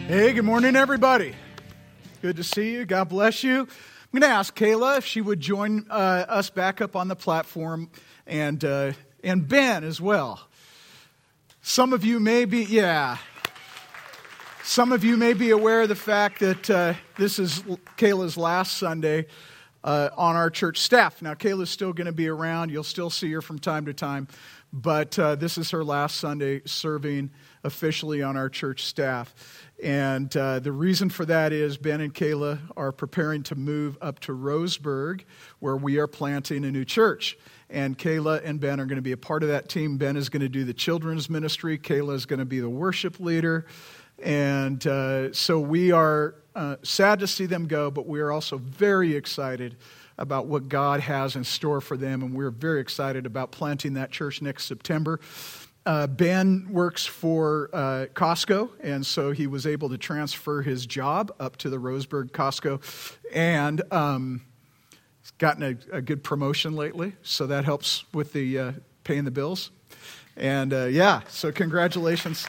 Hey, good morning, everybody. Good to see you. God bless you. I'm going to ask Kayla if she would join us back up on the platform, and Ben as well. Some of you may be aware of the fact that this is Kayla's last Sunday on our church staff. Now, Kayla's still going to be around. You'll still see her from time to time, but this is her last Sunday serving officially on our church staff. And the reason for that is Ben and Kayla are preparing to move up to Roseburg, where we are planting a new church. And Kayla and Ben are going to be a part of that team. Ben is going to do the children's ministry. Kayla is going to be the worship leader. And so we are sad to see them go, but we are also very excited about what God has in store for them. And we're very excited about planting that church next September. Ben works for Costco, and so he was able to transfer his job up to the Roseburg Costco, and he's gotten a good promotion lately, so that helps with the paying the bills. And so congratulations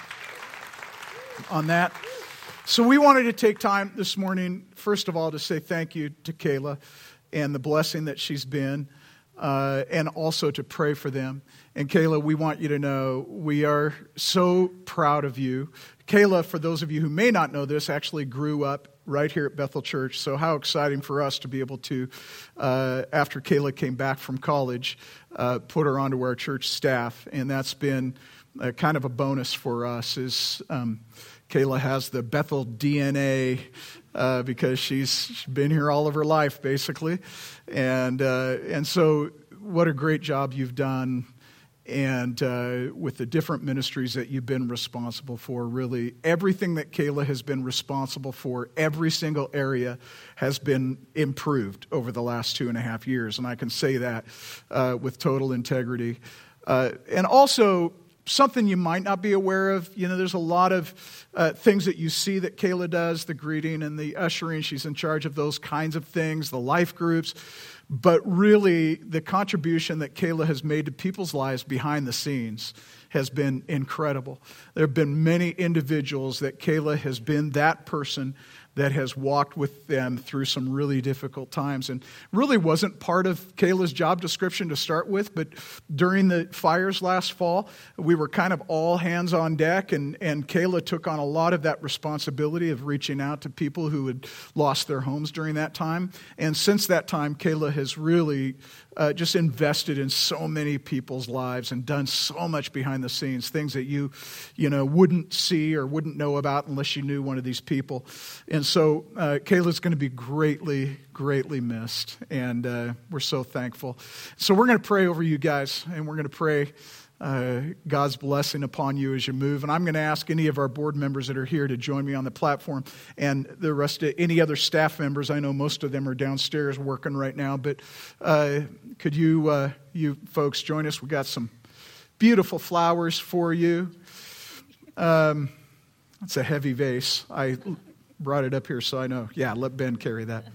on that. So we wanted to take time this morning, first of all, to say thank you to Kayla and the blessing that she's been, and also to pray for them. And Kayla, we want you to know we are so proud of you. Kayla, for those of you who may not know this, actually grew up right here at Bethel Church. So how exciting for us to be able to, after Kayla came back from college, put her onto our church staff. And that's been kind of a bonus for us, is Kayla has the Bethel DNA because she's been here all of her life, basically. And so what a great job you've done. And with the different ministries that you've been responsible for, really, everything that Kayla has been responsible for, every single area has been improved over the last 2.5 years. And I can say that with total integrity. And also, something you might not be aware of, there's a lot of things that you see that Kayla does, the greeting and the ushering. She's in charge of those kinds of things, the life groups. But really, the contribution that Kayla has made to people's lives behind the scenes has been incredible. There have been many individuals that Kayla has been that person that has walked with them through some really difficult times, and really wasn't part of Kayla's job description to start with, but during the fires last fall, we were kind of all hands on deck, and Kayla took on a lot of that responsibility of reaching out to people who had lost their homes during that time. And since that time, Kayla has really just invested in so many people's lives and done so much behind the scenes, things that you wouldn't see or wouldn't know about unless you knew one of these people. And so Kayla's going to be greatly, greatly missed, and we're so thankful. So we're going to pray over you guys, and we're going to pray God's blessing upon you as you move. And I'm going to ask any of our board members that are here to join me on the platform, and the rest of any other staff members. I know most of them are downstairs working right now, but could you folks join us? We got some beautiful flowers for you. That's a heavy vase. I brought it up here so I know. Yeah, let Ben carry that.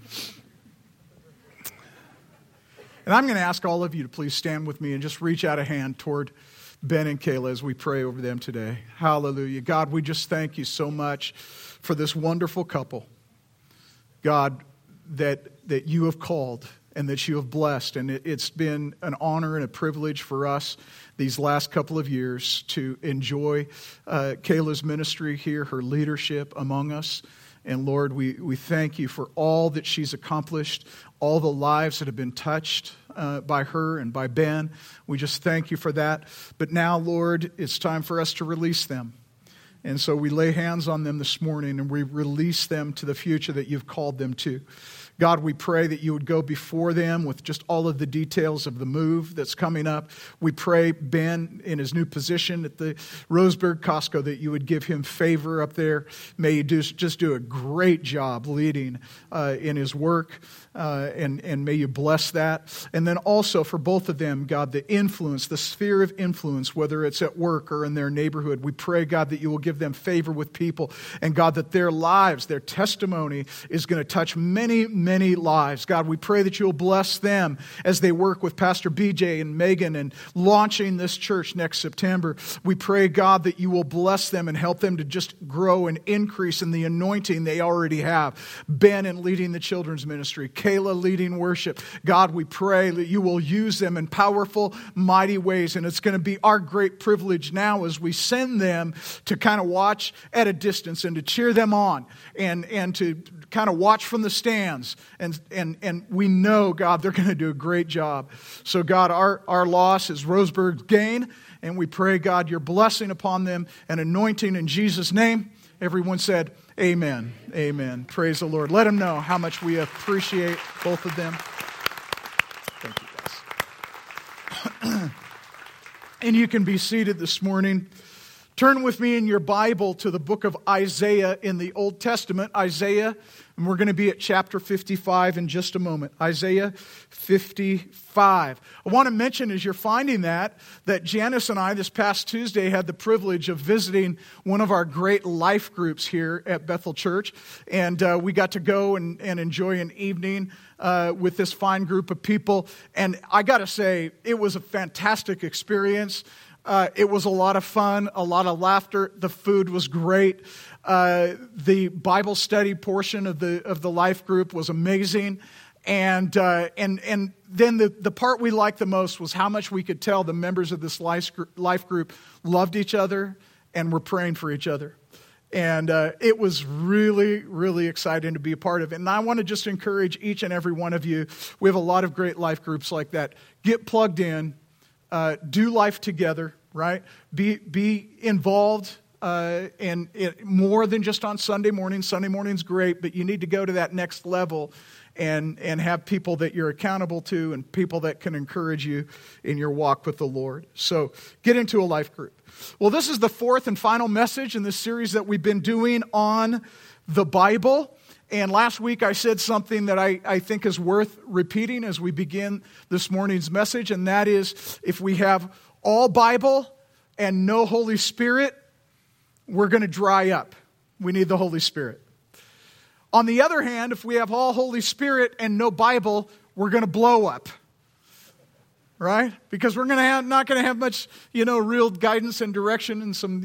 And I'm going to ask all of you to please stand with me and just reach out a hand toward Ben and Kayla as we pray over them today. Hallelujah. God, we just thank you so much for this wonderful couple. God, that you have called and that you have blessed. And it's been an honor and a privilege for us these last couple of years to enjoy Kayla's ministry here, her leadership among us. And Lord, we thank you for all that she's accomplished, all the lives that have been touched by her and by Ben. We just thank you for that. But now, Lord, it's time for us to release them. And so we lay hands on them this morning and we release them to the future that you've called them to. God, we pray that you would go before them with just all of the details of the move that's coming up. We pray Ben in his new position at the Roseburg Costco that you would give him favor up there. May you just do a great job leading in his work, and may you bless that. And then also for both of them, God, the influence, the sphere of influence, whether it's at work or in their neighborhood, we pray, God, that you will give them favor with people, and God, that their lives, their testimony is going to touch many many lives. God, we pray that you'll bless them as they work with Pastor BJ and Megan and launching this church next September. We pray, God, that you will bless them and help them to just grow and increase in the anointing they already have. Ben in leading the children's ministry, Kayla leading worship. God, we pray that you will use them in powerful, mighty ways. And it's going to be our great privilege now as we send them to kind of watch at a distance and to cheer them on and to kind of watch from the stands. And we know, God, they're going to do a great job. So, God, our loss is Roseburg's gain. And we pray, God, your blessing upon them and anointing in Jesus' name. Everyone said, amen. Amen. Praise the Lord. Let them know how much we appreciate both of them. Thank you, guys. And you can be seated this morning. Turn with me in your Bible to the book of Isaiah in the Old Testament. Isaiah, and we're going to be at chapter 55 in just a moment. Isaiah 55. I want to mention as you're finding that Janice and I this past Tuesday had the privilege of visiting one of our great life groups here at Bethel Church. And we got to go and enjoy an evening with this fine group of people. And I got to say, it was a fantastic experience. It was a lot of fun, a lot of laughter. The food was great. The Bible study portion of the life group was amazing. And then the part we liked the most was how much we could tell the members of this life group loved each other and were praying for each other. And it was really, really exciting to be a part of it. And I want to just encourage each and every one of you. We have a lot of great life groups like that. Get plugged in. Do life together, right? Be involved and more than just on Sunday morning. Sunday morning's great, but you need to go to that next level and have people that you're accountable to and people that can encourage you in your walk with the Lord. So get into a life group. Well, this is the fourth and final message in this series that we've been doing on the Bible. And last week I said something that I think is worth repeating as we begin this morning's message, and that is if we have all Bible and no Holy Spirit, we're going to dry up. We need the Holy Spirit. On the other hand, if we have all Holy Spirit and no Bible, we're going to blow up. Right? Because we're not going to have much, real guidance and direction and some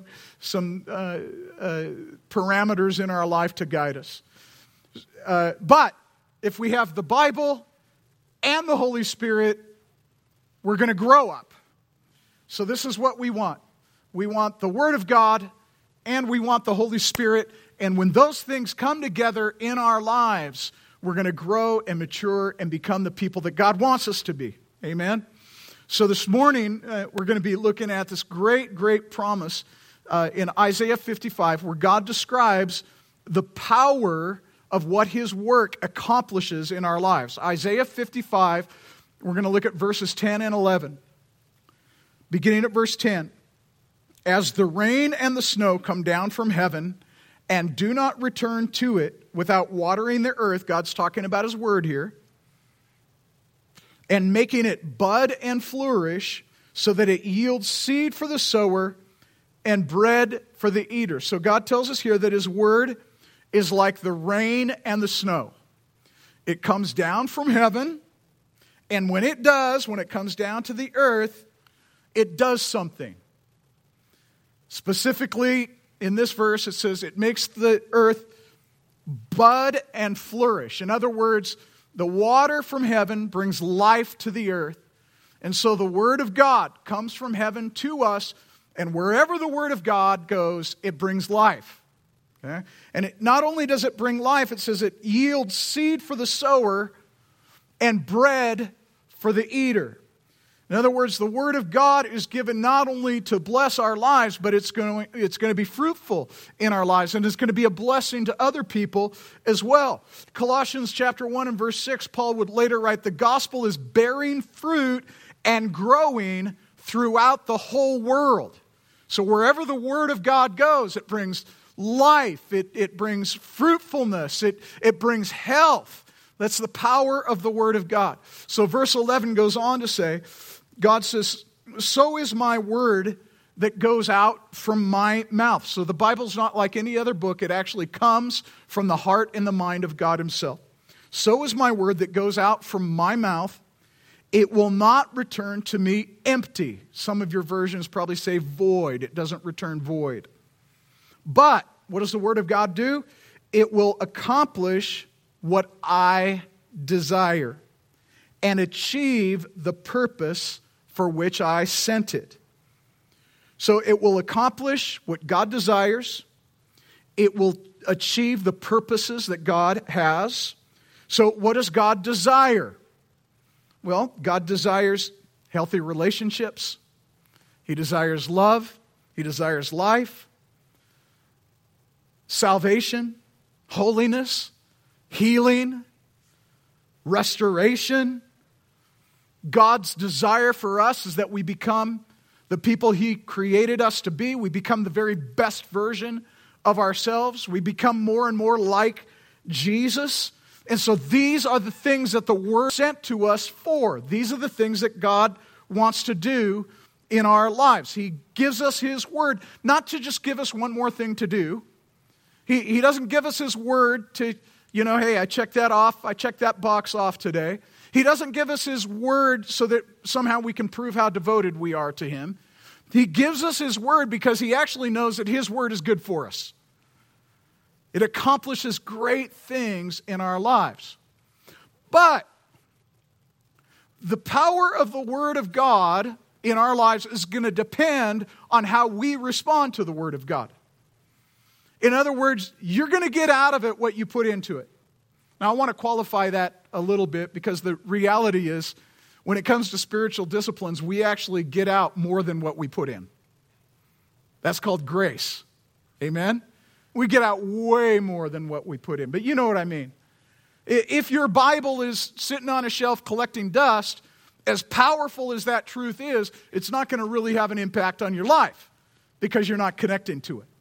parameters in our life to guide us. But if we have the Bible and the Holy Spirit, we're going to grow up. So this is what we want. We want the Word of God and we want the Holy Spirit. And when those things come together in our lives, we're going to grow and mature and become the people that God wants us to be. Amen? So this morning, we're going to be looking at this great, great promise in Isaiah 55 where God describes the power of what His work accomplishes in our lives. Isaiah 55, we're going to look at verses 10 and 11. Beginning at verse 10. As the rain and the snow come down from heaven and do not return to it without watering the earth, God's talking about His word here, and making it bud and flourish so that it yields seed for the sower and bread for the eater. So God tells us here that His word is like the rain and the snow. It comes down from heaven, and when it comes down to the earth, it does something. Specifically, in this verse, it says it makes the earth bud and flourish. In other words, the water from heaven brings life to the earth. And so the Word of God comes from heaven to us, and wherever the Word of God goes, it brings life. Okay? And not only does it bring life, it says it yields seed for the sower and bread for the eater. In other words, the Word of God is given not only to bless our lives, but it's going to be fruitful in our lives, and it's going to be a blessing to other people as well. Colossians chapter 1 and verse 6, Paul would later write, the gospel is bearing fruit and growing throughout the whole world. So wherever the Word of God goes, it brings life, it brings fruitfulness, it brings health. That's the power of the Word of God. So verse 11 goes on to say, God says, so is my word that goes out from my mouth. So the Bible's not like any other book. It actually comes from the heart and the mind of God Himself. so is my word that goes out from my mouth. It will not return to me empty. Some of your versions probably say void. It doesn't return void. But what does the word of God do? It will accomplish what I desire and achieve the purpose for which I sent it. So it will accomplish what God desires. It will achieve the purposes that God has. So what does God desire? Well, God desires healthy relationships. He desires love. He desires life, salvation, holiness, healing, restoration. God's desire for us is that we become the people He created us to be. We become the very best version of ourselves. We become more and more like Jesus. And so these are the things that the Word sent to us for. These are the things that God wants to do in our lives. He gives us His Word, not to just give us one more thing to do. He doesn't give us His Word to, hey, I checked that off. I checked that box off today. He doesn't give us His Word so that somehow we can prove how devoted we are to Him. He gives us His Word because He actually knows that His Word is good for us. It accomplishes great things in our lives. But the power of the Word of God in our lives is going to depend on how we respond to the Word of God. In other words, you're going to get out of it what you put into it. Now, I want to qualify that a little bit because the reality is, when it comes to spiritual disciplines, we actually get out more than what we put in. That's called grace. Amen? We get out way more than what we put in. But you know what I mean. If your Bible is sitting on a shelf collecting dust, as powerful as that truth is, it's not going to really have an impact on your life because you're not connecting to it.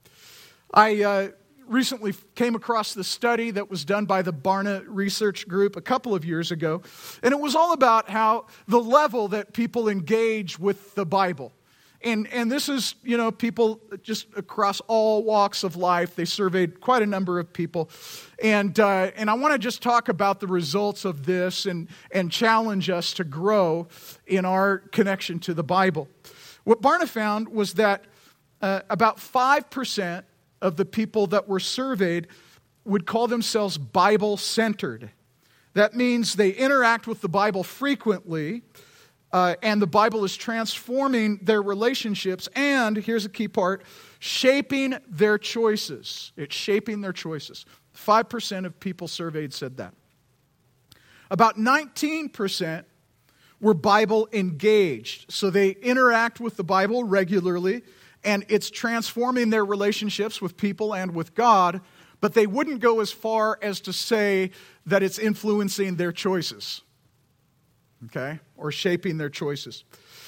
I recently came across this study that was done by the Barna Research Group a couple of years ago, and it was all about how the level that people engage with the Bible. And this is, people just across all walks of life. They surveyed quite a number of people. And I want to just talk about the results of this and challenge us to grow in our connection to the Bible. What Barna found was that about 5% of the people that were surveyed would call themselves Bible-centered. That means they interact with the Bible frequently, and the Bible is transforming their relationships, and here's a key part, shaping their choices. It's shaping their choices. 5% of people surveyed said that. About 19% were Bible engaged. So they interact with the Bible regularly, and it's transforming their relationships with people and with God, but they wouldn't go as far as to say that it's influencing their choices. Okay? Or shaping their choices.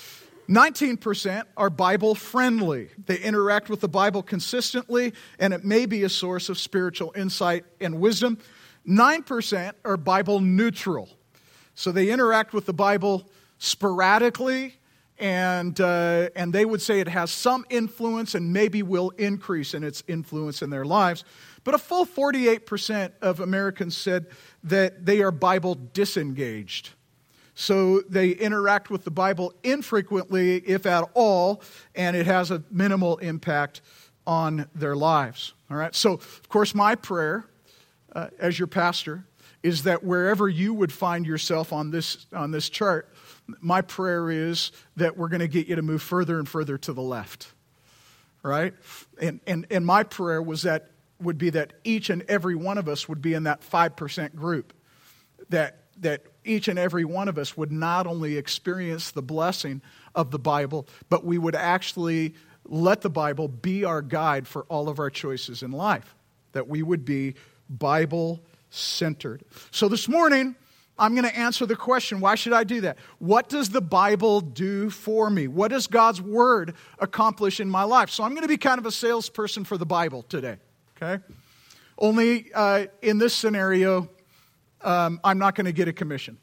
19% are Bible-friendly. They interact with the Bible consistently, and it may be a source of spiritual insight and wisdom. 9% are Bible-neutral. So they interact with the Bible sporadically, and they would say it has some influence and maybe will increase in its influence in their lives. But a full 48% of Americans said that they are Bible disengaged. So they interact with the Bible infrequently, if at all, and it has a minimal impact on their lives. All right. So, of course, my prayer as your pastor is that wherever you would find yourself on this chart, my prayer is that we're going to get you to move further and further to the left. Right? And my prayer would be that each and every one of us would be in that 5% group. That each and every one of us would not only experience the blessing of the Bible, but we would actually let the Bible be our guide for all of our choices in life. That we would be Bible-centered. So this morning, I'm going to answer the question, why should I do that? What does the Bible do for me? What does God's Word accomplish in my life? So I'm going to be kind of a salesperson for the Bible today. Okay? Only in this scenario, I'm not going to get a commission.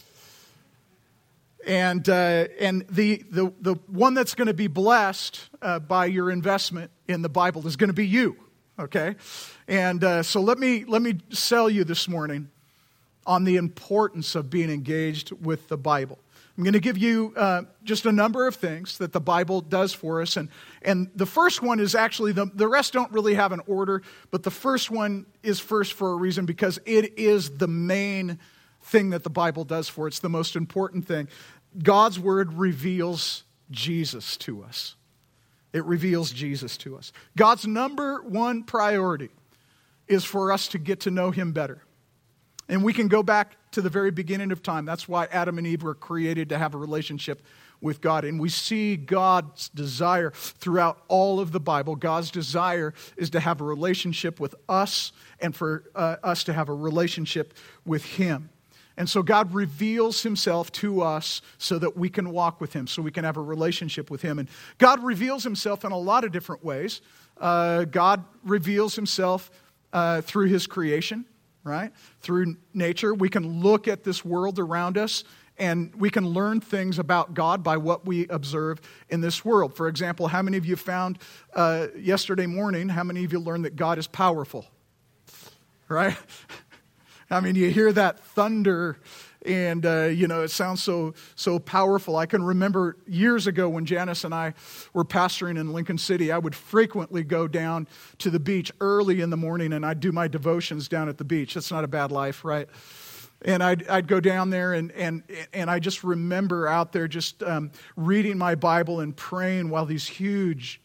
And the one that's going to be blessed by your investment in the Bible is going to be you. Okay? And so let me sell you this morning on the importance of being engaged with the Bible. I'm going to give you just a number of things that the Bible does for us. And the first one is actually, the rest don't really have an order, but the first one is first for a reason, because it is the main thing that the Bible does for us. It's the most important thing. God's Word reveals Jesus to us. It reveals Jesus to us. God's number one priority is for us to get to know Him better. And we can go back to the very beginning of time. That's why Adam and Eve were created, to have a relationship with God. And we see God's desire throughout all of the Bible. God's desire is to have a relationship with us, and for us to have a relationship with Him. And so God reveals Himself to us so that we can walk with Him, so we can have a relationship with Him. And God reveals Himself in a lot of different ways. God reveals Himself through His creation. Right? Through nature, we can look at this world around us, and we can learn things about God by what we observe in this world. For example, how many of you found yesterday morning, how many of you learned that God is powerful? Right? I mean, you hear that thunder, and it sounds so powerful. I can remember years ago when Janice and I were pastoring in Lincoln City, I would frequently go down to the beach early in the morning, and I'd do my devotions down at the beach. That's not a bad life, right? And I'd go down there, and I just remember out there just reading my Bible and praying while these huge,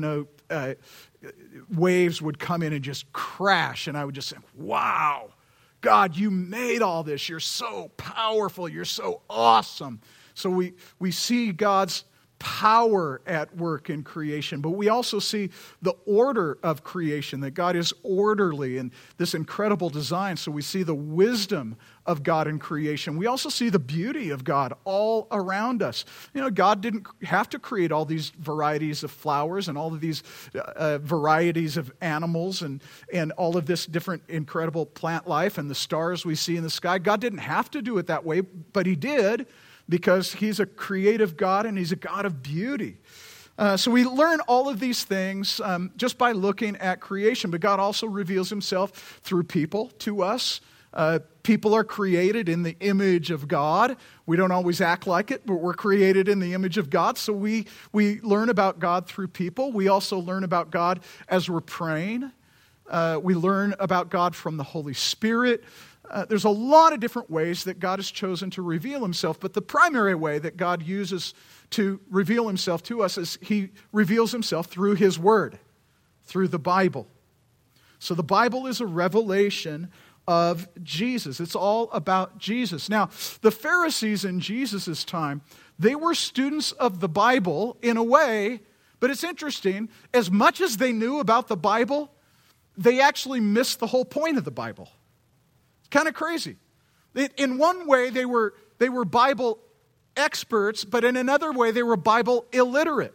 waves would come in and just crash, and I would just say, wow. God, you made all this. You're so powerful. You're so awesome. So we see God's power at work in creation, but we also see the order of creation, that God is orderly and this incredible design. So we see the wisdom of God in creation. We also see the beauty of God all around us. God didn't have to create all these varieties of flowers and all of these varieties of animals and all of this different incredible plant life and the stars we see in the sky. God didn't have to do it that way, but He did, because He's a creative God and He's a God of beauty. So we learn all of these things just by looking at creation. But God also reveals Himself through people to us. People are created in the image of God. We don't always act like it, but we're created in the image of God. So we learn about God through people. We also learn about God as we're praying. We learn about God from the Holy Spirit. There's a lot of different ways that God has chosen to reveal Himself, but the primary way that God uses to reveal Himself to us is He reveals Himself through His Word, through the Bible. So the Bible is a revelation of Jesus. It's all about Jesus. Now, the Pharisees in Jesus' time, they were students of the Bible in a way, but it's interesting, as much as they knew about the Bible, they actually missed the whole point of the Bible. Kind of crazy. In one way, they were Bible experts, but in another way, they were Bible illiterate.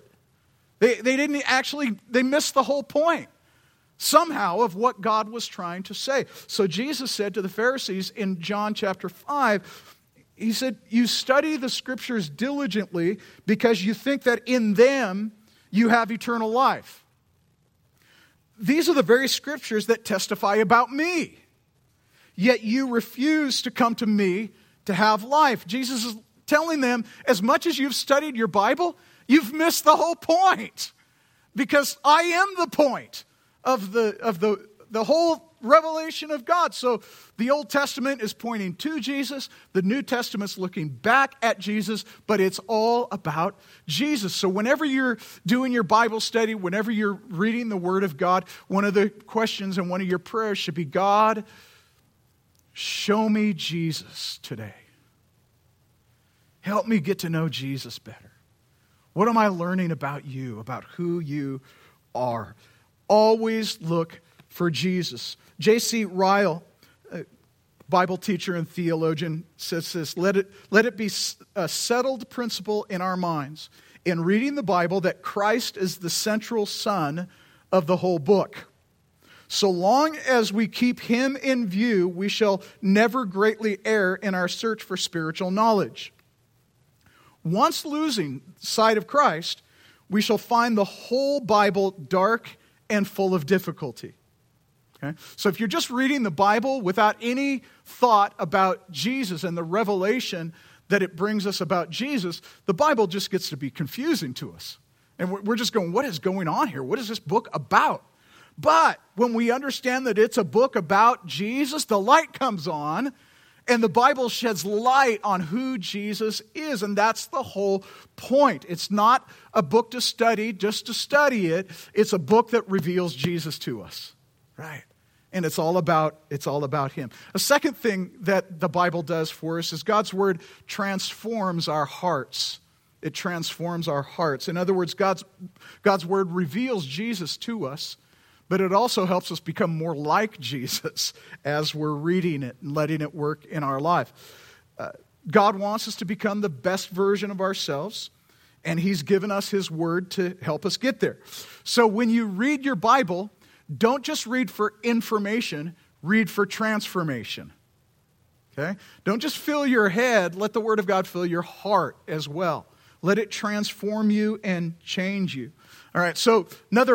They missed the whole point somehow of what God was trying to say. So Jesus said to the Pharisees in John chapter 5, He said, you study the Scriptures diligently because you think that in them you have eternal life. These are the very Scriptures that testify about me. Yet you refuse to come to me to have life. Jesus is telling them, as much as you've studied your Bible, you've missed the whole point. Because I am the point of the whole revelation of God. So the Old Testament is pointing to Jesus. The New Testament's looking back at Jesus, but it's all about Jesus. So whenever you're doing your Bible study, whenever you're reading the Word of God, one of the questions and one of your prayers should be, God, show me Jesus today. Help me get to know Jesus better. What am I learning about you, about who you are? Always look for Jesus. J.C. Ryle, a Bible teacher and theologian, says this, let it be a settled principle in our minds in reading the Bible that Christ is the central sun of the whole book. So long as we keep Him in view, we shall never greatly err in our search for spiritual knowledge. Once losing sight of Christ, we shall find the whole Bible dark and full of difficulty. Okay? So if you're just reading the Bible without any thought about Jesus and the revelation that it brings us about Jesus, the Bible just gets to be confusing to us. And we're just going, what is going on here? What is this book about? But when we understand that it's a book about Jesus, the light comes on, and the Bible sheds light on who Jesus is. And that's the whole point. It's not a book to study just to study it. It's a book that reveals Jesus to us. Right? And it's all about him. A second thing that the Bible does for us is God's word transforms our hearts. It transforms our hearts. In other words, God's word reveals Jesus to us, but it also helps us become more like Jesus as we're reading it and letting it work in our life. God wants us to become the best version of ourselves, and He's given us His word to help us get there. So when you read your Bible, don't just read for information, read for transformation. Okay? Don't just fill your head, let the Word of God fill your heart as well. Let it transform you and change you. All right, so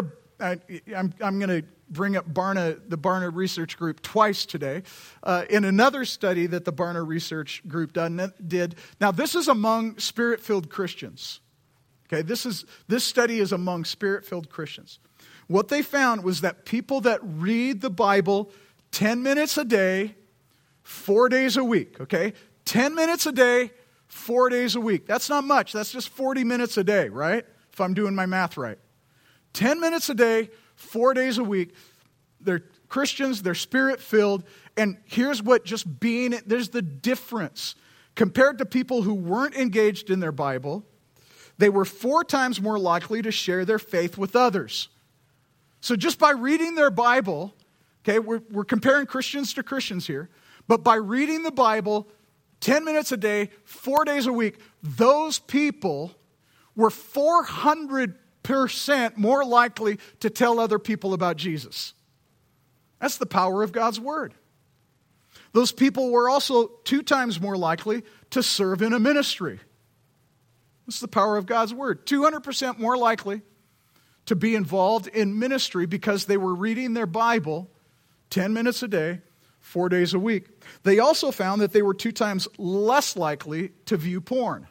I'm going to bring up the Barna Research Group twice today. In another study that the Barna Research Group did, now this is among Spirit-filled Christians. Okay, this study is among Spirit-filled Christians. What they found was that people that read the Bible 10 minutes a day, 4 days a week, okay? 10 minutes a day, 4 days a week. That's not much. That's just 40 minutes a day, right? If I'm doing my math right. 10 minutes a day, 4 days a week. They're Christians, they're Spirit-filled, and here's what there's the difference. Compared to people who weren't engaged in their Bible, they were 4 times more likely to share their faith with others. So just by reading their Bible, okay, we're comparing Christians to Christians here, but by reading the Bible 10 minutes a day, 4 days a week, those people were 400% more likely to tell other people about Jesus. That's the power of God's Word. Those people were also 2 times more likely to serve in a ministry. That's the power of God's Word. 200% more likely to be involved in ministry because they were reading their Bible 10 minutes a day, 4 days a week. They also found that they were 2 times less likely to view porn.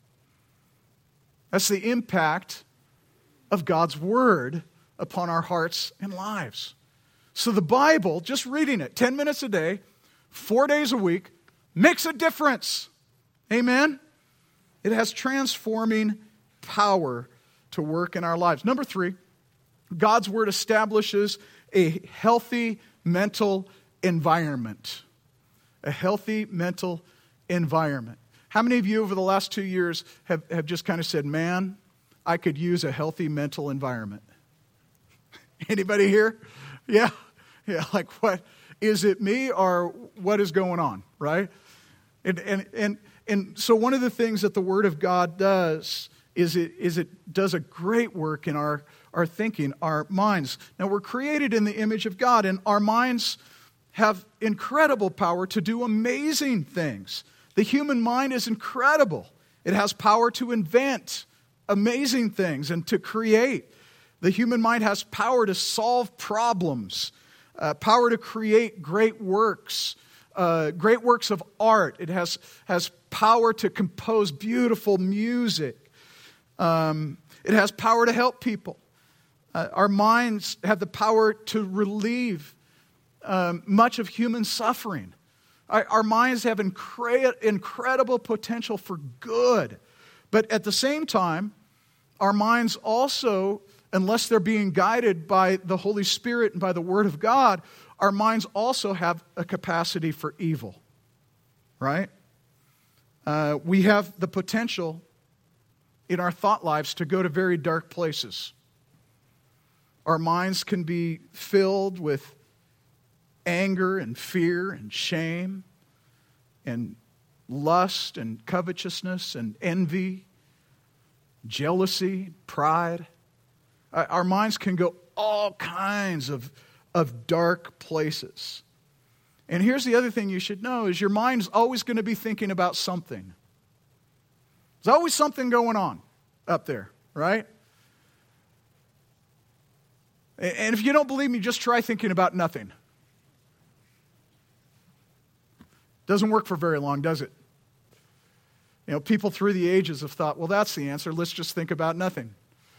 That's the impact of God's Word upon our hearts and lives. So the Bible, just reading it 10 minutes a day, 4 days a week, makes a difference. Amen? It has transforming power to work in our lives. Number 3, God's Word establishes a healthy mental environment. A healthy mental environment. How many of you over the last 2 years have just kind of said, man, I could use a healthy mental environment? Anybody here? Yeah, like what? Is it me or what is going on, right? And so one of the things that the Word of God does is it does a great work in our thinking, our minds. Now, we're created in the image of God, and our minds have incredible power to do amazing things. The human mind is incredible. It has power to invent amazing things and to create. The human mind has power to solve problems, power to create great works of art. It has power to compose beautiful music. It has power to help people. Our minds have the power to relieve much of human suffering. Our minds have incredible potential for good. But at the same time, our minds also, unless they're being guided by the Holy Spirit and by the Word of God, our minds also have a capacity for evil. Right? We have the potential in our thought lives to go to very dark places. Our minds can be filled with anger and fear and shame and lust and covetousness and envy, jealousy, pride. Our minds can go all kinds of dark places. And here's the other thing you should know is your mind's always going to be thinking about something. There's always something going on up there, right? And if you don't believe me, just try thinking about nothing. Doesn't work for very long, does it? You know, people through the ages have thought, well, that's the answer. Let's just think about nothing.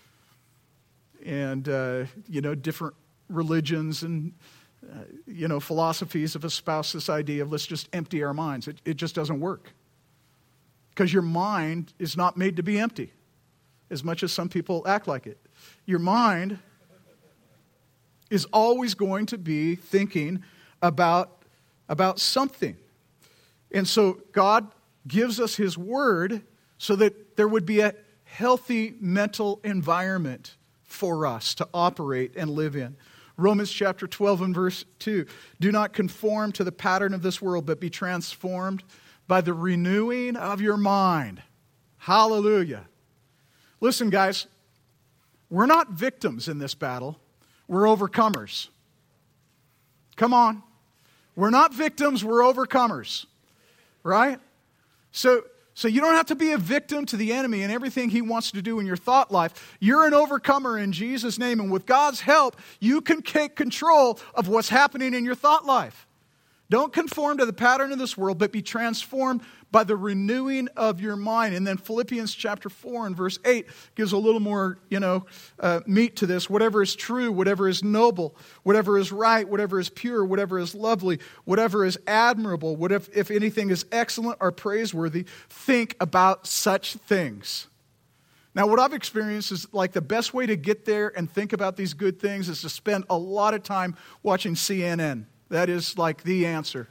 And, different religions and, philosophies have espoused this idea of let's just empty our minds. It just doesn't work. Because your mind is not made to be empty, as much as some people act like it. Your mind is always going to be thinking about something. And so God gives us His Word so that there would be a healthy mental environment for us to operate and live in. Romans chapter 12 and verse 2. Do not conform to the pattern of this world, but be transformed by the renewing of your mind. Hallelujah. Listen, guys, we're not victims in this battle. We're overcomers. Come on. We're not victims, we're overcomers. Right? So you don't have to be a victim to the enemy and everything he wants to do in your thought life. You're an overcomer in Jesus' name, and with God's help, you can take control of what's happening in your thought life. Don't conform to the pattern of this world, but be transformed by the renewing of your mind. And then Philippians chapter 4 and verse 8 gives a little more, meat to this. Whatever is true, whatever is noble, whatever is right, whatever is pure, whatever is lovely, whatever is admirable, if anything is excellent or praiseworthy, think about such things. Now, what I've experienced is like the best way to get there and think about these good things is to spend a lot of time watching CNN. That is like the answer.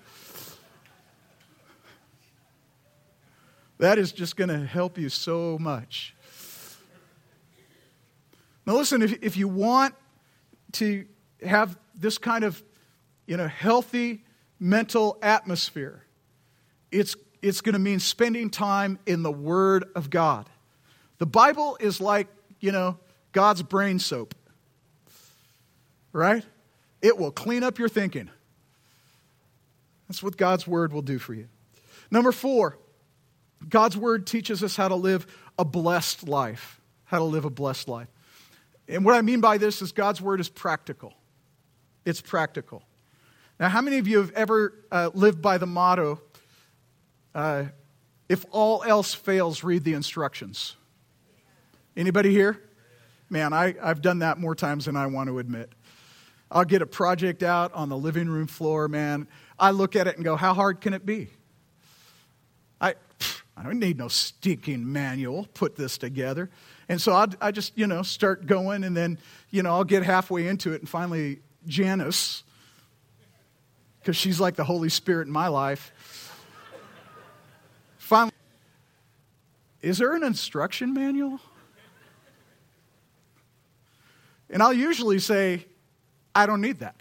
That is just going to help you so much. Now listen, if you want to have this kind of, healthy mental atmosphere, it's going to mean spending time in the Word of God. The Bible is like, God's brain soap. Right? It will clean up your thinking. That's what God's Word will do for you. Number 4, God's Word teaches us how to live a blessed life. How to live a blessed life. And what I mean by this is God's Word is practical. It's practical. Now, how many of you have ever lived by the motto, if all else fails, read the instructions? Anybody here? Man, I've done that more times than I want to admit. I'll get a project out on the living room floor, man. I look at it and go, how hard can it be? I don't need no stinking manual. Put this together. And so I just, start going, and then, I'll get halfway into it, and finally Janice, because she's like the Holy Spirit in my life, finally, is there an instruction manual? And I'll usually say, I don't need that.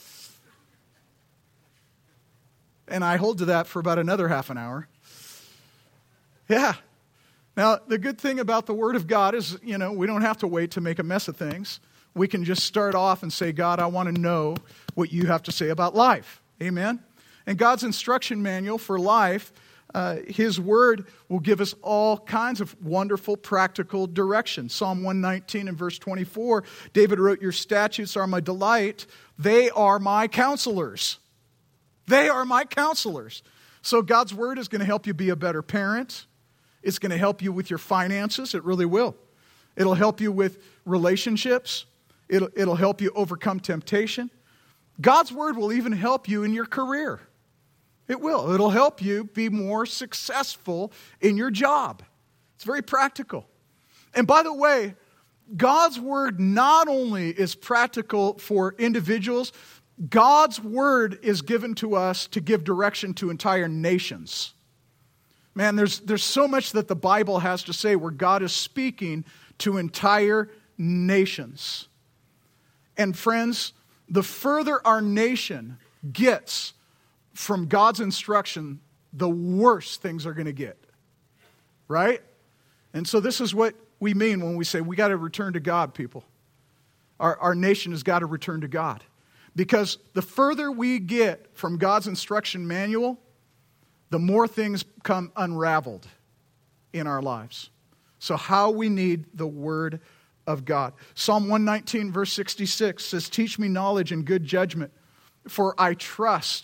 And I hold to that for about another half an hour. Yeah. Now, the good thing about the Word of God is, we don't have to wait to make a mess of things. We can just start off and say, God, I want to know what you have to say about life. Amen? And God's instruction manual for life, His Word will give us all kinds of wonderful, practical direction. Psalm 119 and verse 24, David wrote, your statutes are my delight. They are my counselors. They are my counselors. So God's Word is going to help you be a better parent. It's going to help you with your finances. It really will. It'll help you with relationships. It'll help you overcome temptation. God's Word will even help you in your career. It will. It'll help you be more successful in your job. It's very practical. And by the way, God's Word not only is practical for individuals, God's Word is given to us to give direction to entire nations. Man, there's so much that the Bible has to say where God is speaking to entire nations. And friends, the further our nation gets from God's instruction, the worse things are going to get. Right? And so this is what we mean when we say we got to return to God, people. Our nation has got to return to God. Because the further we get from God's instruction manual, the more things come unraveled in our lives. So how we need the Word of God. Psalm 119 verse 66 says, teach me knowledge and good judgment, for I trust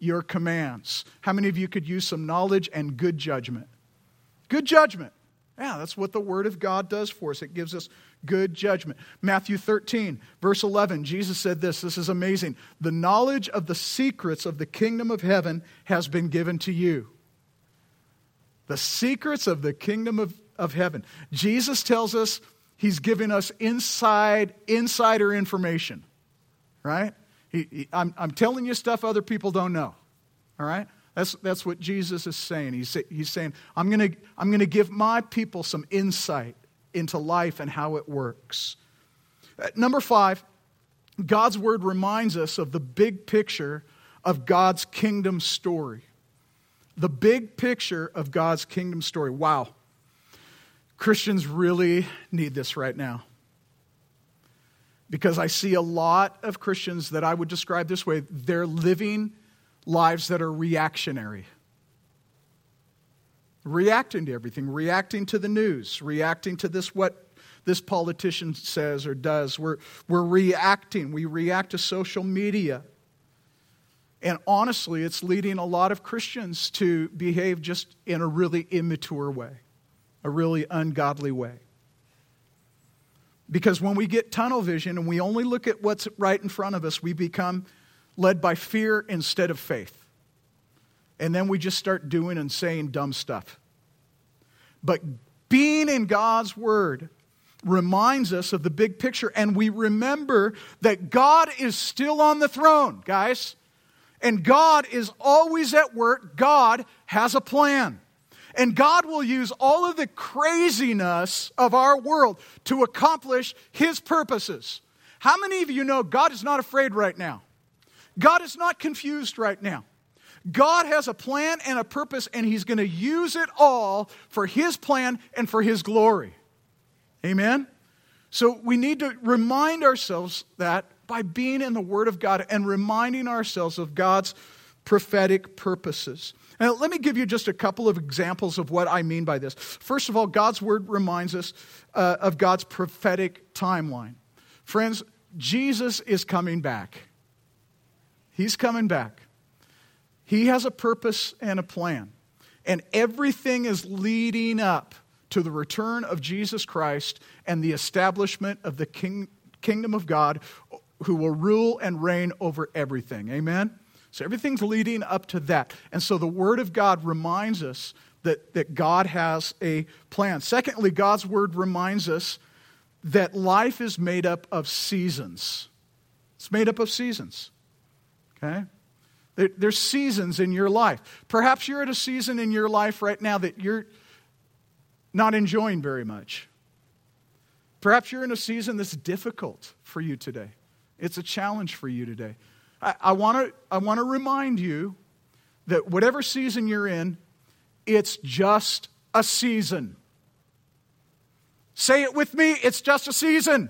your commands. How many of you could use some knowledge and good judgment? Good judgment. Yeah, that's what the Word of God does for us. It gives us good judgment. Matthew 13, verse 11, Jesus said this. This is amazing. The knowledge of the secrets of the kingdom of heaven has been given to you. The secrets of the kingdom of heaven. Jesus tells us He's giving us insider information. Right? I'm telling you stuff other people don't know. All right? That's what Jesus is saying. He's saying, I'm going to give my people some insight into life and how it works. Number 5, God's Word reminds us of the big picture of God's kingdom story. The big picture of God's kingdom story. Wow. Christians really need this right now. Because I see a lot of Christians that I would describe this way. They're living lives that are reactionary. Reacting to everything. Reacting to the news. Reacting to what this politician says or does. We're reacting. We react to social media. And honestly, it's leading a lot of Christians to behave just in a really immature way. A really ungodly way. Because when we get tunnel vision and we only look at what's right in front of us, we become led by fear instead of faith. And then we just start doing and saying dumb stuff. But being in God's Word reminds us of the big picture. And we remember that God is still on the throne, guys. And God is always at work. God has a plan. And God will use all of the craziness of our world to accomplish His purposes. How many of you know God is not afraid right now? God is not confused right now. God has a plan and a purpose, and He's going to use it all for His plan and for His glory. Amen? So we need to remind ourselves that by being in the Word of God and reminding ourselves of God's prophetic purposes. Now, let me give you just a couple of examples of what I mean by this. First of all, God's Word reminds us of God's prophetic timeline. Friends, Jesus is coming back. He's coming back. He has a purpose and a plan. And everything is leading up to the return of Jesus Christ and the establishment of the kingdom of God, who will rule and reign over everything. Amen? So everything's leading up to that. And so the Word of God reminds us that God has a plan. Secondly, God's Word reminds us that life is made up of seasons. It's made up of seasons. Okay? There's seasons in your life. Perhaps you're at a season in your life right now that you're not enjoying very much. Perhaps you're in a season that's difficult for you today. It's a challenge for you today. I want to remind you that whatever season you're in, it's just a season. Say it with me, it's just a season.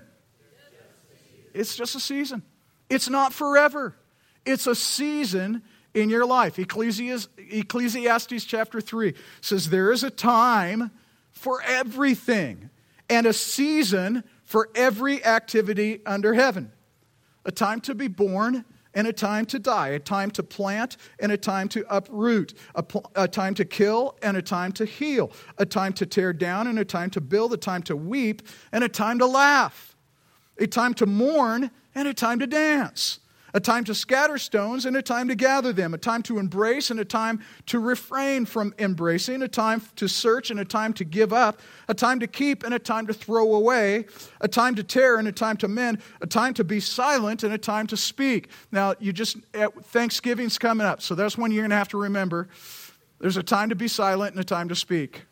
It's just a season. It's not forever. It's a season in your life. Ecclesiastes chapter 3 says there is a time for everything and a season for every activity under heaven. A time to be born and a time to die, a time to plant and a time to uproot, a time to kill and a time to heal, a time to tear down and a time to build, a time to weep and a time to laugh, a time to mourn and a time to dance, a time to scatter stones and a time to gather them, a time to embrace and a time to refrain from embracing, a time to search and a time to give up, a time to keep and a time to throw away, a time to tear and a time to mend, a time to be silent and a time to speak. Now, Thanksgiving's coming up, so that's when you're going to have to remember there's a time to be silent and a time to speak.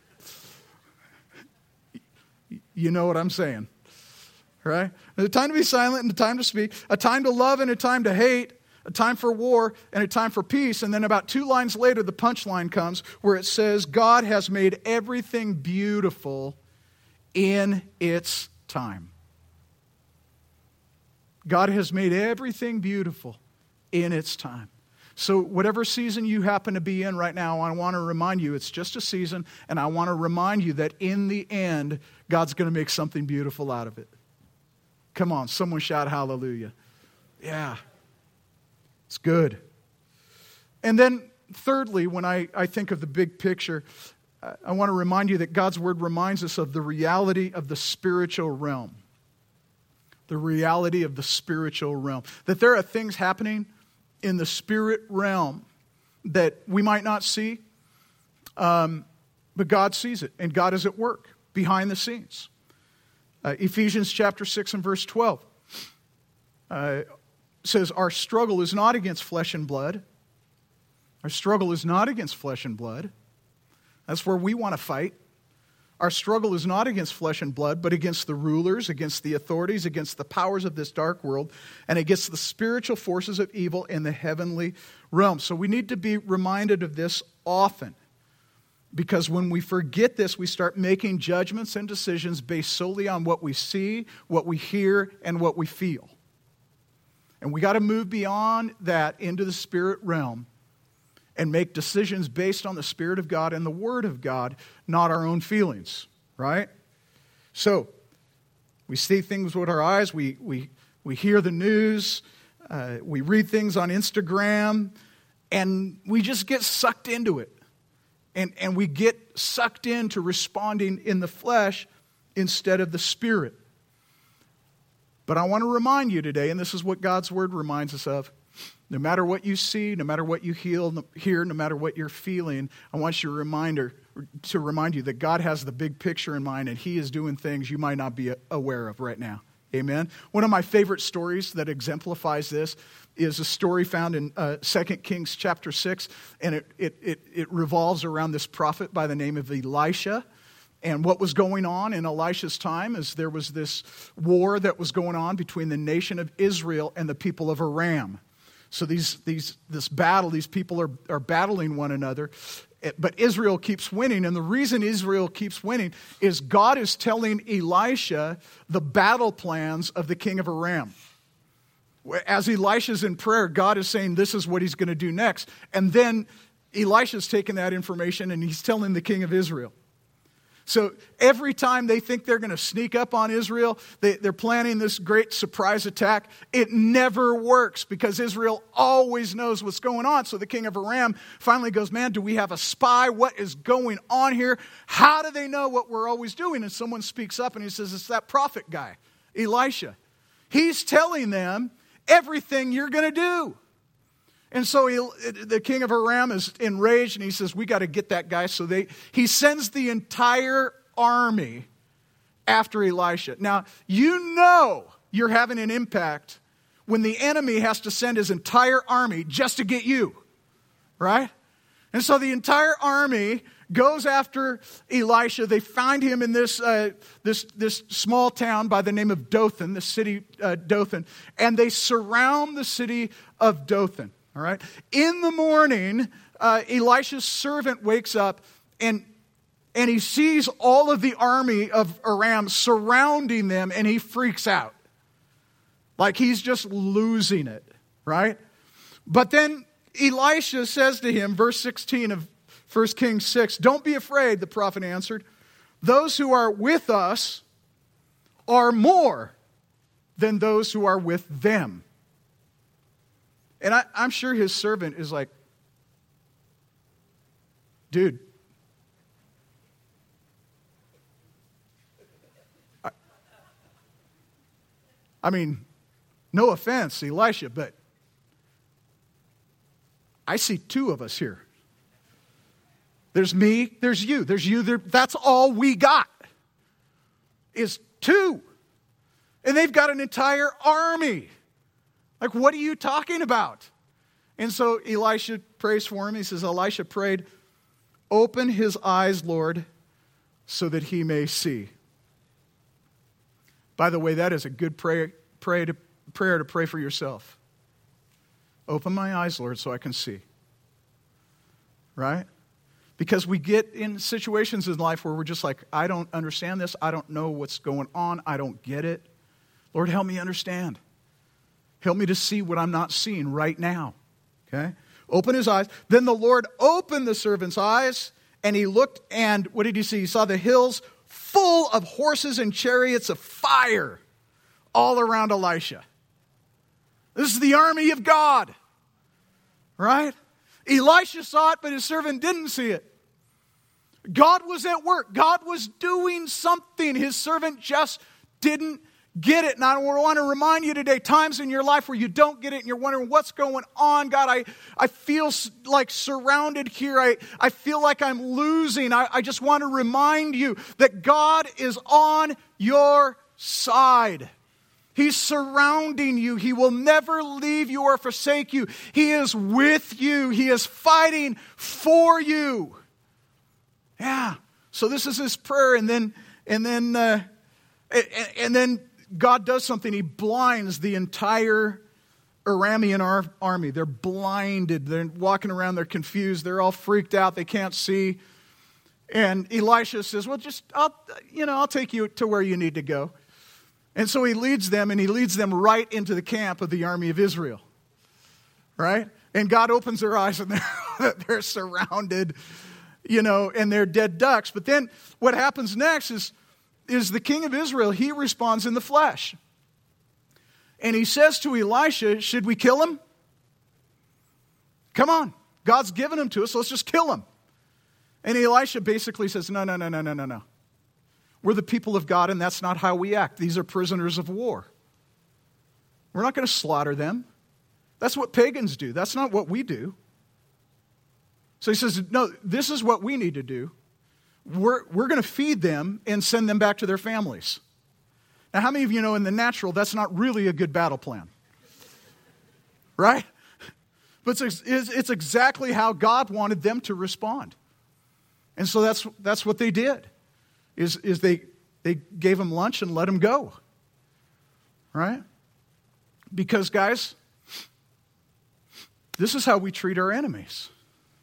You know what I'm saying. Right? There's a time to be silent and a time to speak, a time to love and a time to hate, a time for war and a time for peace. And then about 2 lines later, the punchline comes where it says, God has made everything beautiful in its time. God has made everything beautiful in its time. So whatever season you happen to be in right now, I want to remind you it's just a season, and I want to remind you that in the end, God's going to make something beautiful out of it. Come on, someone shout hallelujah. Yeah, it's good. And then thirdly, when I think of the big picture, I want to remind you that God's Word reminds us of the reality of the spiritual realm. The reality of the spiritual realm. That there are things happening in the spirit realm that we might not see, but God sees it, and God is at work behind the scenes. Ephesians chapter 6 and verse 12 says, our struggle is not against flesh and blood. Our struggle is not against flesh and blood. That's where we want to fight. Our struggle is not against flesh and blood, but against the rulers, against the authorities, against the powers of this dark world, and against the spiritual forces of evil in the heavenly realm. So we need to be reminded of this often, because when we forget this, we start making judgments and decisions based solely on what we see, what we hear, and what we feel. And we got to move beyond that into the spirit realm and make decisions based on the Spirit of God and the Word of God, not our own feelings, right? So, we see things with our eyes, we hear the news, we read things on Instagram, and we just get sucked into it. And we get sucked into responding in the flesh instead of the Spirit. But I want to remind you today, and this is what God's Word reminds us of, no matter what you see, no matter what you hear, no matter what you're feeling, I want you to remind you that God has the big picture in mind, and He is doing things you might not be aware of right now. Amen? One of my favorite stories that exemplifies this is a story found in 2 Kings chapter 6, and it revolves around this prophet by the name of Elisha. And what was going on in Elisha's time is there was this war that was going on between the nation of Israel and the people of Aram. So this battle, these people are battling one another, but Israel keeps winning. And the reason Israel keeps winning is God is telling Elisha the battle plans of the king of Aram. As Elisha's in prayer, God is saying this is what he's going to do next. And then Elisha's taking that information and he's telling the king of Israel. So every time they think they're going to sneak up on Israel, they're planning this great surprise attack. It never works because Israel always knows what's going on. So the king of Aram finally goes, man, do we have a spy? What is going on here? How do they know what we're always doing? And someone speaks up and he says, it's that prophet guy, Elisha. He's telling them everything you're going to do. And so the king of Aram is enraged and he says, we got to get that guy. So he sends the entire army after Elisha. Now, you know you're having an impact when the enemy has to send his entire army just to get you, right? And so the entire army goes after Elisha. They find him in this small town by the name of Dothan, the city Dothan, and they surround the city of Dothan. All right. In the morning, Elisha's servant wakes up and he sees all of the army of Aram surrounding them and he freaks out. Like he's just losing it, right? But then Elisha says to him, verse 16 of 1 Kings 6, don't be afraid, the prophet answered. Those who are with us are more than those who are with them. And I'm sure his servant is like, dude, I mean, no offense, Elisha, but I see two of us here. There's me, there's you, that's all we got is two. And they've got an entire army. Like, what are you talking about? And so Elisha prays for him. He says, Elisha prayed, open his eyes, Lord, so that he may see. By the way, that is a good prayer to pray for yourself. Open my eyes, Lord, so I can see. Right? Because we get in situations in life where we're just like, I don't understand this. I don't know what's going on. I don't get it. Lord, help me understand. Help me to see what I'm not seeing right now. Okay? Open his eyes. Then the Lord opened the servant's eyes, and he looked, and what did he see? He saw the hills full of horses and chariots of fire all around Elisha. This is the army of God. Right? Elisha saw it, but his servant didn't see it. God was at work. God was doing something. His servant just didn't get it. And I want to remind you today, times in your life where you don't get it and you're wondering what's going on. God, I feel like surrounded here. I feel like I'm losing. I just want to remind you that God is on your side. He's surrounding you. He will never leave you or forsake you. He is with you. He is fighting for you. Yeah. So this is his prayer, and then God does something. He blinds the entire Aramean army. They're blinded. They're walking around. They're confused. They're all freaked out. They can't see. And Elisha says, "Well, I'll take you to where you need to go." And so he leads them, and he leads them right into the camp of the army of Israel. Right? And God opens their eyes, and they're surrounded, and they're dead ducks. But then what happens next is the king of Israel, he responds in the flesh. And he says to Elisha, "Should we kill him? Come on. God's given him to us, so let's just kill him." And Elisha basically says, No. We're the people of God, and that's not how we act. These are prisoners of war. We're not going to slaughter them. That's what pagans do. That's not what we do. So he says, no, this is what we need to do. We're going to feed them and send them back to their families. Now, how many of you know in the natural, that's not really a good battle plan? Right? But it's exactly how God wanted them to respond. And so that's what they did. Is they gave them lunch and let them go. Right? Because, guys, this is how we treat our enemies.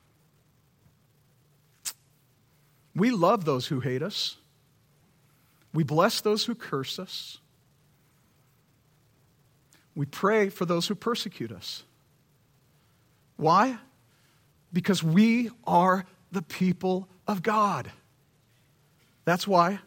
We love those who hate us. We bless those who curse us. We pray for those who persecute us. Why? Because we are the people of God. That's why.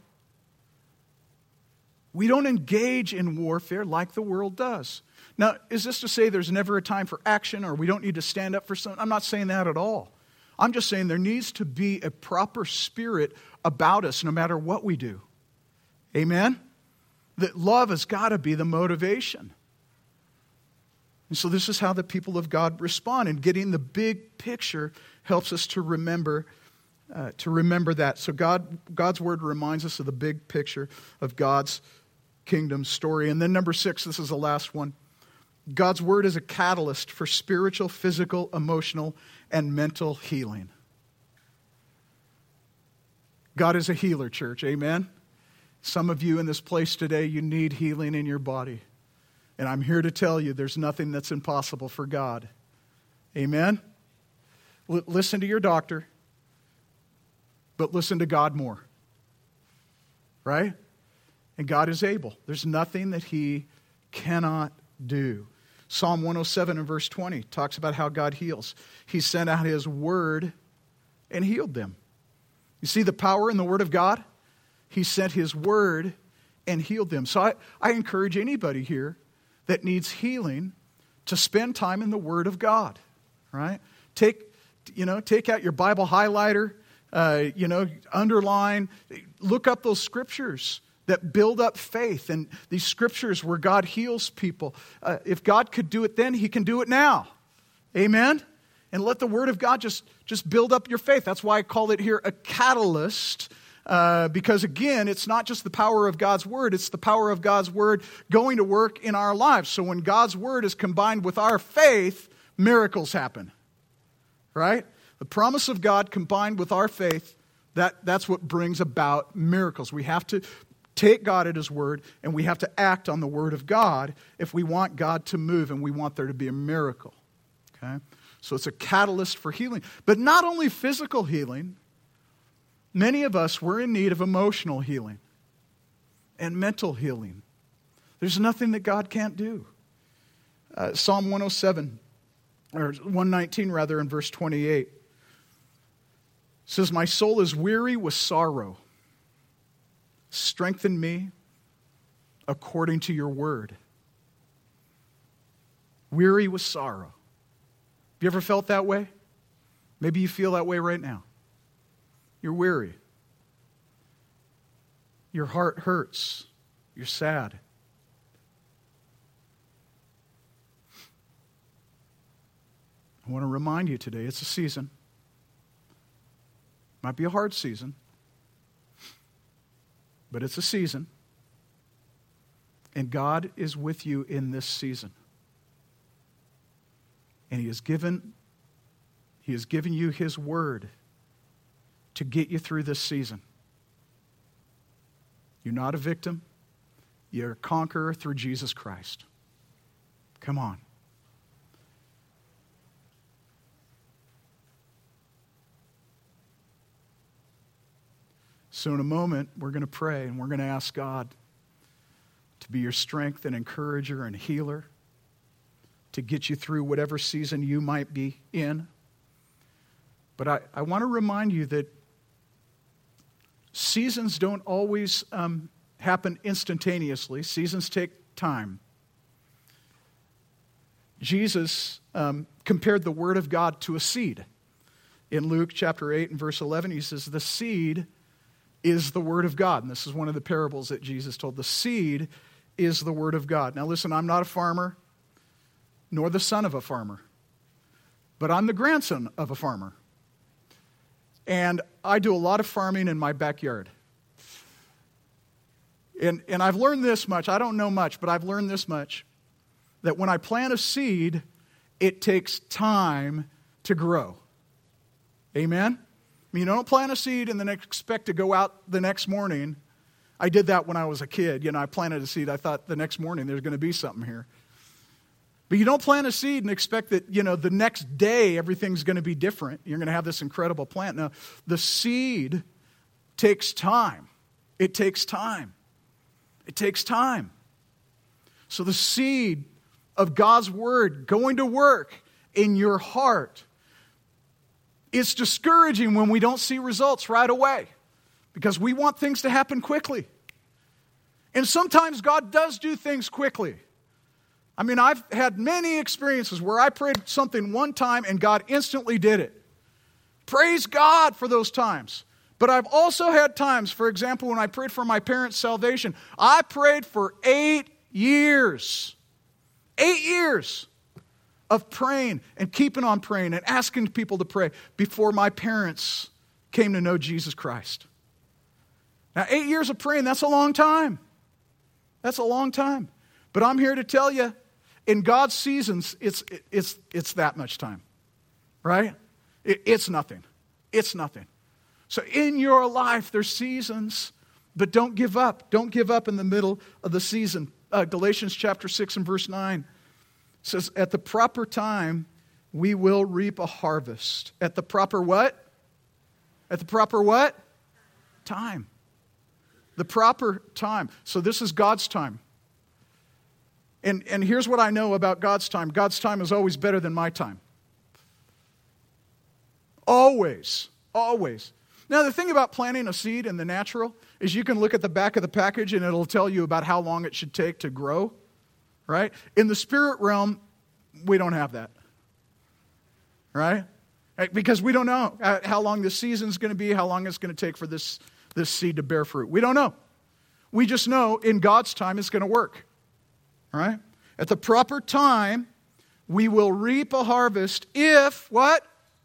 We don't engage in warfare like the world does. Now, is this to say there's never a time for action or we don't need to stand up for something? I'm not saying that at all. I'm just saying there needs to be a proper spirit about us no matter what we do. Amen? That love has got to be the motivation. And so this is how the people of God respond. And getting the big picture helps us to remember that. So God's word reminds us of the big picture of God's kingdom story. And then number 6, this is the last one. God's word is a catalyst for spiritual, physical, emotional, and mental healing. God is a healer, church. Amen? Some of you in this place today, you need healing in your body. And I'm here to tell you there's nothing that's impossible for God. Amen? Listen to your doctor, but listen to God more. Right? And God is able. There's nothing that He cannot do. Psalm 107 and verse 20 talks about how God heals. He sent out His word and healed them. You see the power in the word of God? He sent His word and healed them. So I encourage anybody here that needs healing to spend time in the word of God. Right? Take out your Bible highlighter, underline, look up those scriptures that build up faith, and these scriptures where God heals people. If God could do it then, He can do it now. Amen? And let the Word of God just build up your faith. That's why I call it here a catalyst, because again, it's not just the power of God's Word, it's the power of God's Word going to work in our lives. So when God's Word is combined with our faith, miracles happen. Right? The promise of God combined with our faith, that's what brings about miracles. We have to take God at His word, and we have to act on the word of God if we want God to move and we want there to be a miracle. Okay? So it's a catalyst for healing. But not only physical healing, many of us, we're in need of emotional healing and mental healing. There's nothing that God can't do. Psalm 107, or 119 rather, in verse 28. Says, "My soul is weary with sorrow. Strengthen me according to your word." Weary with sorrow. Have you ever felt that way? Maybe you feel that way right now. You're weary. Your heart hurts. You're sad. I want to remind you today, it's a season. Might be a hard season, but it's a season. And God is with you in this season. And He has given you His word to get you through this season. You're not a victim. You're a conqueror through Jesus Christ. Come on. So in a moment, we're going to pray and we're going to ask God to be your strength and encourager and healer, to get you through whatever season you might be in. But I want to remind you that seasons don't always happen instantaneously. Seasons take time. Jesus compared the Word of God to a seed. In Luke chapter 8 and verse 11, He says, the seed is the Word of God. And this is one of the parables that Jesus told. The seed is the Word of God. Now listen, I'm not a farmer, nor the son of a farmer, but I'm the grandson of a farmer. And I do a lot of farming in my backyard. And I've learned this much. I don't know much, but I've learned this much. That when I plant a seed, it takes time to grow. Amen? I mean, you don't plant a seed and then expect to go out the next morning. I did that when I was a kid. I planted a seed. I thought the next morning there's going to be something here. But you don't plant a seed and expect that, the next day everything's going to be different. You're going to have this incredible plant. Now, the seed takes time. It takes time. It takes time. So the seed of God's Word going to work in your heart, it's discouraging when we don't see results right away because we want things to happen quickly. And sometimes God does do things quickly. I mean, I've had many experiences where I prayed something one time and God instantly did it. Praise God for those times. But I've also had times, for example, when I prayed for my parents' salvation, I prayed for 8 years. 8 years of praying and keeping on praying and asking people to pray before my parents came to know Jesus Christ. Now, 8 years of praying, that's a long time. That's a long time. But I'm here to tell you, in God's seasons, it's that much time, right? It's nothing. It's nothing. So in your life, there's seasons, but don't give up. Don't give up in the middle of the season. Galatians chapter 6 and verse 9 says, at the proper time, we will reap a harvest. At the proper what? At the proper what? Time. The proper time. So this is God's time. And here's what I know about God's time. God's time is always better than my time. Always. Always. Now, the thing about planting a seed in the natural is you can look at the back of the package and it'll tell you about how long it should take to grow, right? In the spirit realm, we don't have that, right? Because we don't know how long the season's going to be, how long it's going to take for this seed to bear fruit. We don't know. We just know in God's time it's going to work, right? At the proper time, we will reap a harvest if, what?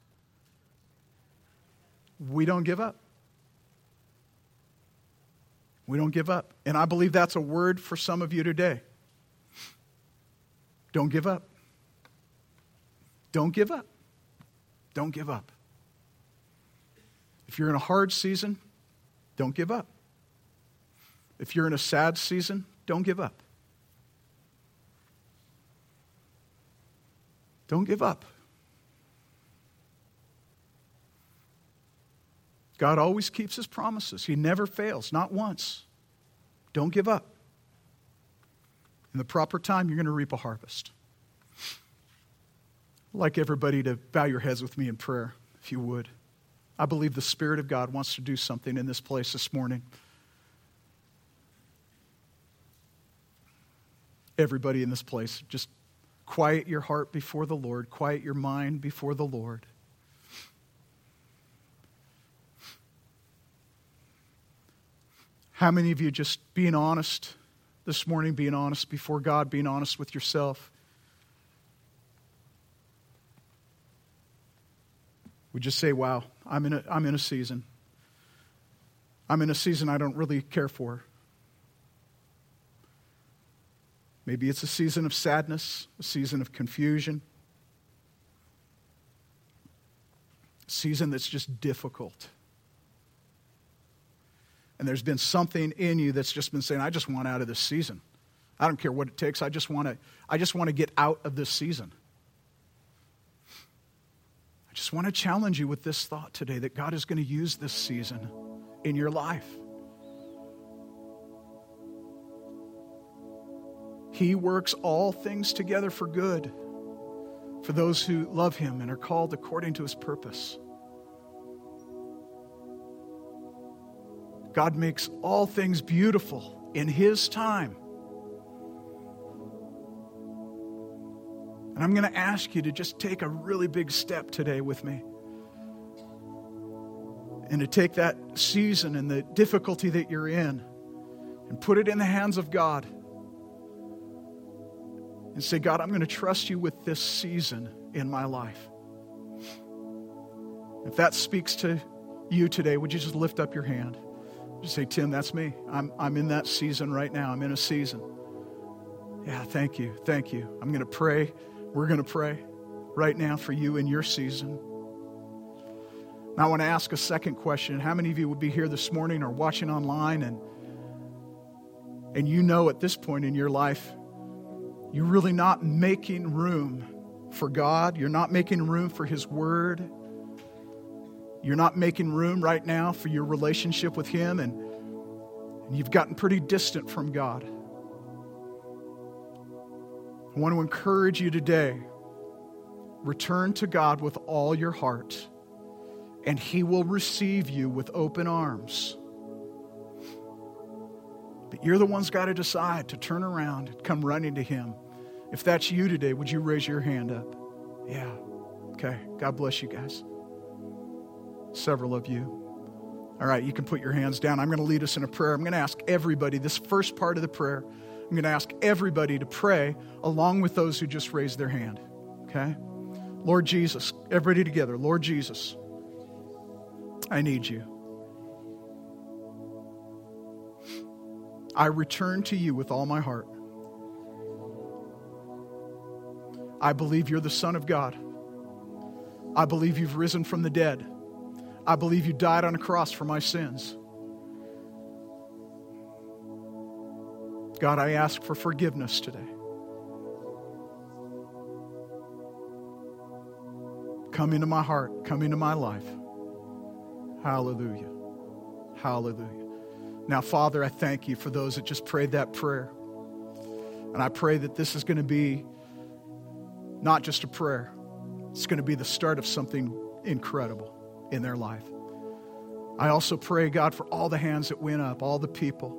We don't give up. We don't give up. And I believe that's a word for some of you today. Don't give up. Don't give up. Don't give up. If you're in a hard season, don't give up. If you're in a sad season, don't give up. Don't give up. God always keeps His promises. He never fails, not once. Don't give up. In the proper time, you're going to reap a harvest. I'd like everybody to bow your heads with me in prayer, if you would. I believe the Spirit of God wants to do something in this place this morning. Everybody in this place, just quiet your heart before the Lord. Quiet your mind before the Lord. How many of you just being honest this morning, being honest before God, being honest with yourself? We just say, wow, I'm in a season. I'm in a season I don't really care for. Maybe it's a season of sadness, a season of confusion, a season that's just difficult. And there's been something in you that's just been saying, I just want out of this season. I don't care what it takes. I just want to get out of this season. I just want to challenge you with this thought today that God is going to use this season in your life. He works all things together for good for those who love Him and are called according to His purpose. God makes all things beautiful in His time. And I'm going to ask you to just take a really big step today with me. And to take that season and the difficulty that you're in and put it in the hands of God. And say, God, I'm going to trust you with this season in my life. If that speaks to you today, would you just lift up your hand? Just say, Tim, that's me. I'm in that season right now. I'm in a season. Yeah, thank you. Thank you. I'm going to pray. We're going to pray right now for you in your season. Now I want to ask a second question. How many of you would be here this morning or watching online and you know at this point in your life, you're really not making room for God. You're not making room for His Word. You're not making room right now for your relationship with Him, and you've gotten pretty distant from God. I want to encourage you today, return to God with all your heart, and He will receive you with open arms. But you're the one's got to decide to turn around and come running to Him. If that's you today, would you raise your hand up? Yeah. Okay. God bless you guys. Several of you. All right, you can put your hands down. I'm going to lead us in a prayer. I'm going to ask everybody, this first part of the prayer, I'm going to ask everybody to pray along with those who just raised their hand. Okay? Lord Jesus, everybody together. Lord Jesus, I need you. I return to you with all my heart. I believe you're the Son of God. I believe you've risen from the dead. I believe you died on a cross for my sins. God, I ask for forgiveness today. Come into my heart. Come into my life. Hallelujah. Hallelujah. Now, Father, I thank you for those that just prayed that prayer. And I pray that this is going to be not just a prayer. It's going to be the start of something incredible in their life. I also pray, God, for all the hands that went up, all the people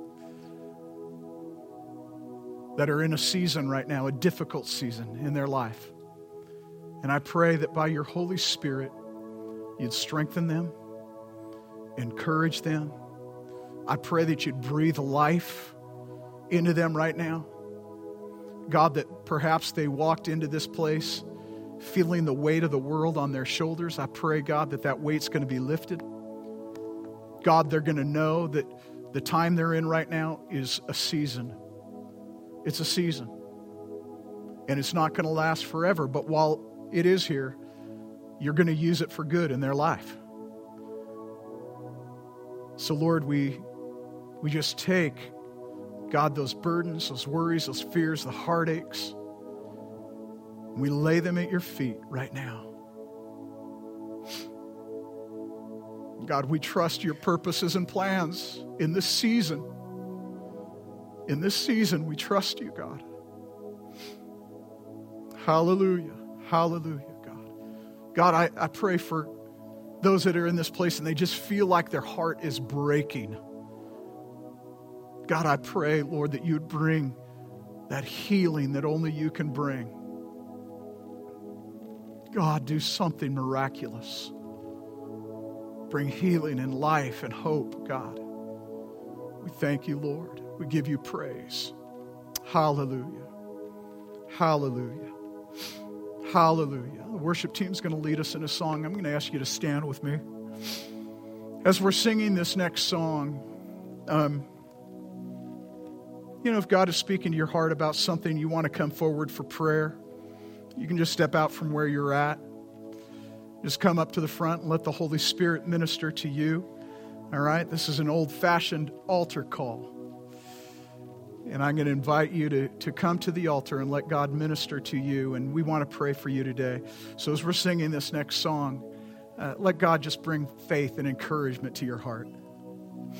that are in a season right now, a difficult season in their life. And I pray that by your Holy Spirit, you'd strengthen them, encourage them. I pray that you'd breathe life into them right now. God, that perhaps they walked into this place feeling the weight of the world on their shoulders. I pray, God, that that weight's going to be lifted. God, they're going to know that the time they're in right now is a season. It's a season. And it's not going to last forever. But while it is here, you're going to use it for good in their life. So, Lord, we just take, God, those burdens, those worries, those fears, the heartaches. We lay them at your feet right now. God, we trust your purposes and plans in this season. In this season, we trust you, God. Hallelujah. Hallelujah, God. God, I pray for those that are in this place and they just feel like their heart is breaking. God, I pray, Lord, that you'd bring that healing that only you can bring. God, do something miraculous. Bring healing and life and hope, God. We thank you, Lord. We give you praise. Hallelujah. Hallelujah. Hallelujah. The worship team's going to lead us in a song. I'm going to ask you to stand with me. As we're singing this next song, if God is speaking to your heart about something, you want to come forward for prayer, you can just step out from where you're at. Just come up to the front and let the Holy Spirit minister to you. All right? This is an old-fashioned altar call. And I'm going to invite you to come to the altar and let God minister to you. And we want to pray for you today. So as we're singing this next song, let God just bring faith and encouragement to your heart.